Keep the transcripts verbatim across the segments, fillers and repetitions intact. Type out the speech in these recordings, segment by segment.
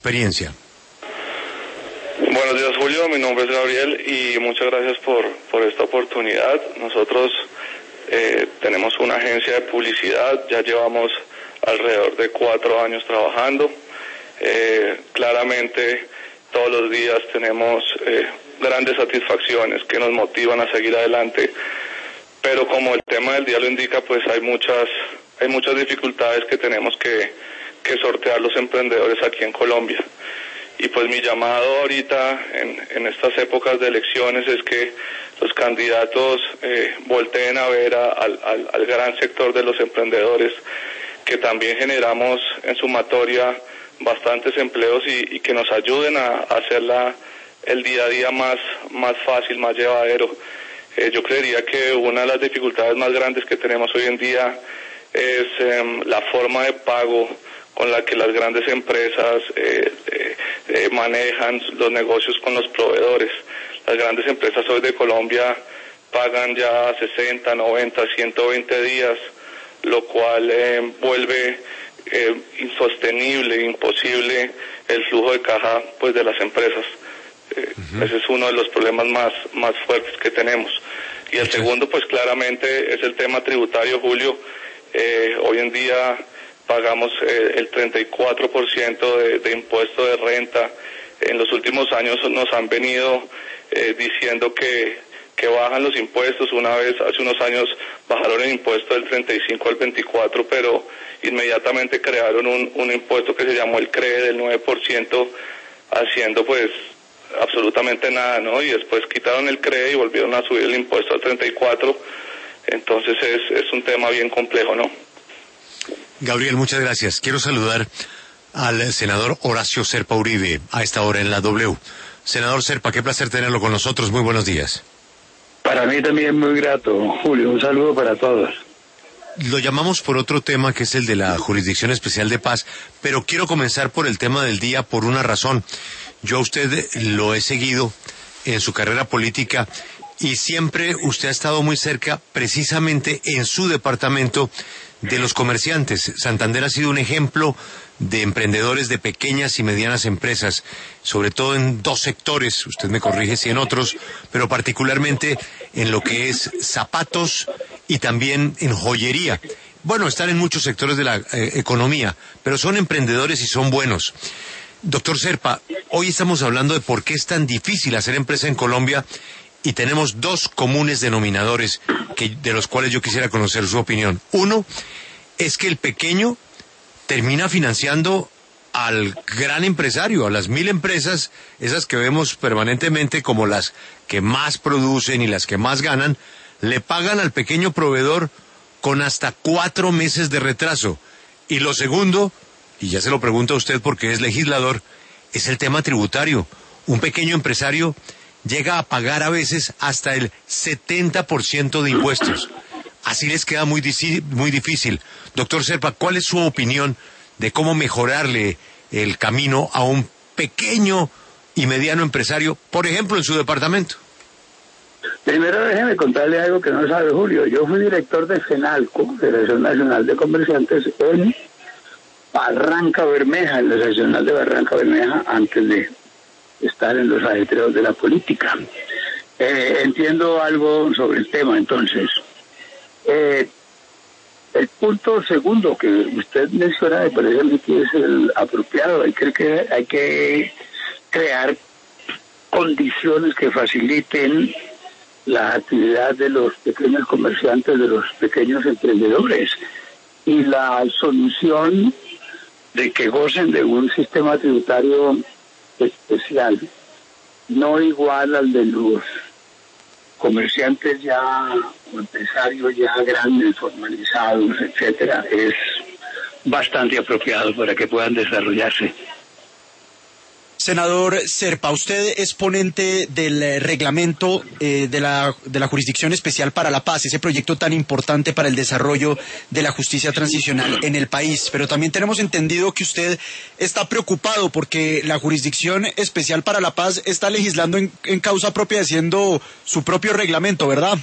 experiencia. Buenos días, Julio. Mi nombre es Gabriel y muchas gracias por, por esta oportunidad. Nosotros eh, tenemos una agencia de publicidad, ya llevamos alrededor de cuatro años trabajando. Eh, claramente todos los días tenemos eh, grandes satisfacciones que nos motivan a seguir adelante, pero como el tema del día lo indica, pues hay muchas hay muchas dificultades que tenemos que, que sortear los emprendedores aquí en Colombia. Y pues mi llamado ahorita en, en estas épocas de elecciones es que los candidatos eh, volteen a ver a, al, al, al gran sector de los emprendedores, que también generamos en sumatoria bastantes empleos y, y que nos ayuden a, a hacer la, el día a día más, más fácil, más llevadero. Eh, yo creería que una de las dificultades más grandes que tenemos hoy en día es eh, la forma de pago con la que las grandes empresas eh, eh, eh, manejan los negocios con los proveedores. Las grandes empresas hoy de Colombia pagan ya sesenta, noventa, ciento veinte días, lo cual eh, vuelve eh, insostenible, imposible el flujo de caja pues de las empresas. Eh, uh-huh. Ese es uno de los problemas más, más fuertes que tenemos. Y el segundo, pues claramente, es el tema tributario, Julio. Eh, hoy en día pagamos eh, el treinta y cuatro por ciento de, de impuesto de renta. En los últimos años nos han venido eh, diciendo que, que bajan los impuestos. Una vez, hace unos años, bajaron el impuesto del treinta y cinco al veinticuatro, pero inmediatamente crearon un, un impuesto que se llamó el C R E E del nueve por ciento, haciendo pues absolutamente nada, ¿no? Y después quitaron el C R E E y volvieron a subir el impuesto al treinta y cuatro. Entonces es, es un tema bien complejo, ¿no? Gabriel, muchas gracias. Quiero saludar al senador Horacio Serpa Uribe a esta hora en la W. Senador Serpa, qué placer tenerlo con nosotros. Muy buenos días. Para mí también muy grato, Julio. Un saludo para todos. Lo llamamos por otro tema, que es el de la Jurisdicción Especial de Paz, pero quiero comenzar por el tema del día por una razón. Yo a usted lo he seguido en su carrera política y siempre usted ha estado muy cerca, precisamente en su departamento, de los comerciantes. Santander ha sido un ejemplo de emprendedores de pequeñas y medianas empresas, sobre todo en dos sectores, usted me corrige si en otros, pero particularmente en lo que es zapatos y también en joyería. Bueno, están en muchos sectores de la eh, economía, pero son emprendedores y son buenos. Doctor Serpa, hoy estamos hablando de por qué es tan difícil hacer empresa en Colombia y tenemos dos comunes denominadores que, de los cuales yo quisiera conocer su opinión. Uno es que el pequeño termina financiando al gran empresario, a las mil empresas, esas que vemos permanentemente como las que más producen y las que más ganan, le pagan al pequeño proveedor con hasta cuatro meses de retraso. Y lo segundo, y ya se lo pregunto a usted porque es legislador, es el tema tributario. Un pequeño empresario llega a pagar a veces hasta el setenta por ciento de impuestos. Así les queda muy, muy difícil. Doctor Serpa, ¿cuál es su opinión de cómo mejorarle el camino a un pequeño y mediano empresario, por ejemplo, en su departamento? Primero déjeme contarle algo que no sabe Julio. Yo fui director de FENALCO, Federación Nacional de Comerciantes, en Barranca Bermeja, en la seccional de Barranca Bermeja, antes de estar en los ajetreos de la política. Eh, entiendo algo sobre el tema, entonces. Eh, el punto segundo que usted menciona me parece a mí que es el apropiado. Hay que, que, hay que crear condiciones que faciliten la actividad de los pequeños comerciantes, de los pequeños emprendedores, y la solución de que gocen de un sistema tributario especial, no igual al de los comerciantes ya o empresarios ya grandes, formalizados, etcétera, es bastante apropiado para que puedan desarrollarse. Senador Serpa, usted es ponente del eh, reglamento eh, de la de la Jurisdicción Especial para la Paz, ese proyecto tan importante para el desarrollo de la justicia transicional en el país. Pero también tenemos entendido que usted está preocupado porque la Jurisdicción Especial para la Paz está legislando en, en causa propia, haciendo su propio reglamento, ¿verdad?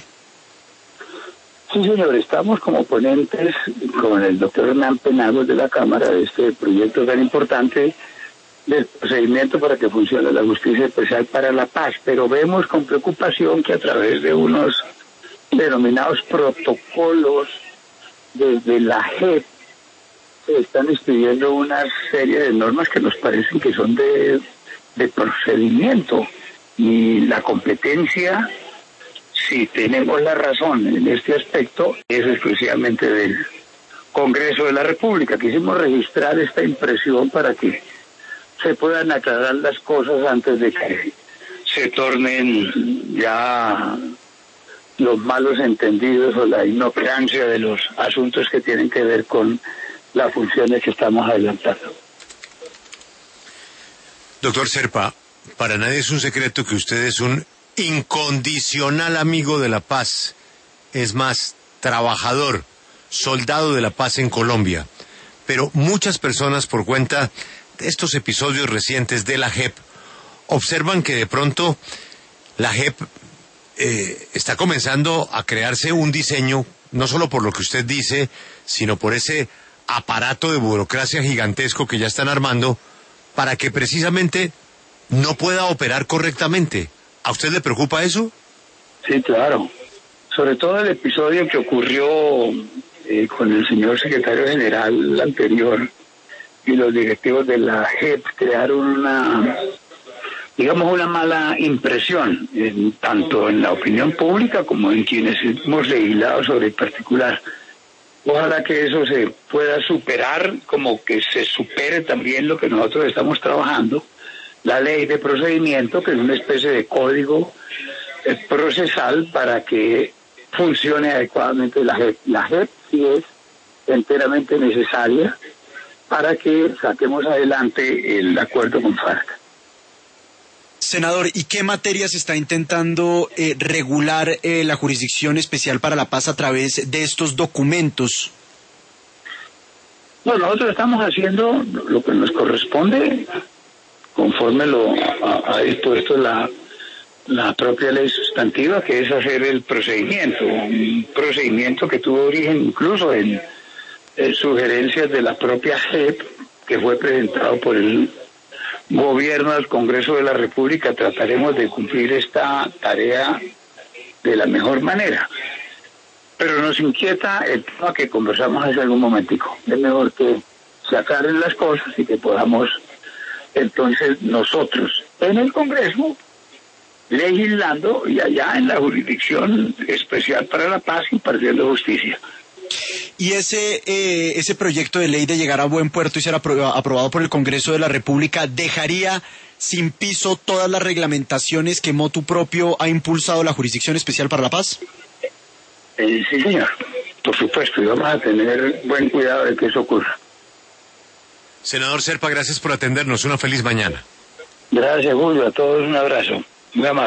Sí, señor, estamos como ponentes con el doctor Hernán Penagos de la Cámara de este proyecto tan importante, del procedimiento para que funcione la Justicia Especial para la Paz, pero vemos con preocupación que a través de unos denominados protocolos desde la J E P se están expidiendo una serie de normas que nos parecen que son de, de procedimiento, y la competencia, si tenemos la razón en este aspecto, es exclusivamente del Congreso de la República. Quisimos registrar esta impresión para que se puedan aclarar las cosas antes de que se tornen ya los malos entendidos o la inoperancia de los asuntos que tienen que ver con las funciones que estamos adelantando. Doctor Serpa, para nadie es un secreto que usted es un incondicional amigo de la paz, es más, trabajador, soldado de la paz en Colombia, pero muchas personas, por cuenta de estos episodios recientes de la J E P, observan que de pronto la J E P eh, está comenzando a crearse un diseño, no solo por lo que usted dice, sino por ese aparato de burocracia gigantesco que ya están armando para que precisamente no pueda operar correctamente. ¿A usted le preocupa eso? Sí, claro. Sobre todo el episodio que ocurrió eh, con el señor secretario general anterior y los directivos de la J E P crearon una, digamos, una mala impresión, en, tanto en la opinión pública como en quienes hemos legislado sobre el particular. Ojalá que eso se pueda superar, como que se supere también lo que nosotros estamos trabajando, la ley de procedimiento, que es una especie de código eh, procesal para que funcione adecuadamente la J E P. La J E P sí es enteramente necesaria para que saquemos adelante el acuerdo con FARC. Senador, ¿y qué materias está intentando eh, regular eh, la Jurisdicción Especial para la Paz a través de estos documentos? Bueno, nosotros estamos haciendo lo que nos corresponde, conforme lo ha, ha dispuesto la, la propia ley sustantiva, que es hacer el procedimiento, un procedimiento que tuvo origen incluso en, en sugerencias de la propia J E P, que fue presentado por el Gobierno del Congreso de la República. Trataremos de cumplir esta tarea de la mejor manera. Pero nos inquieta el tema que conversamos hace algún momentico. Es mejor que se aclaren las cosas y que podamos entonces nosotros en el Congreso legislando y allá en la Jurisdicción Especial para la Paz impartiendo justicia. Y ese eh, ese proyecto de ley de llegar a buen puerto y ser aprobado, aprobado por el Congreso de la República dejaría sin piso todas las reglamentaciones que motu propio ha impulsado la Jurisdicción Especial para la Paz. Eh, sí, señor, por supuesto, y vamos a tener buen cuidado de que eso ocurra. Senador Serpa, gracias por atendernos. Una feliz mañana. Gracias, Julio. A todos un abrazo. Muy amable.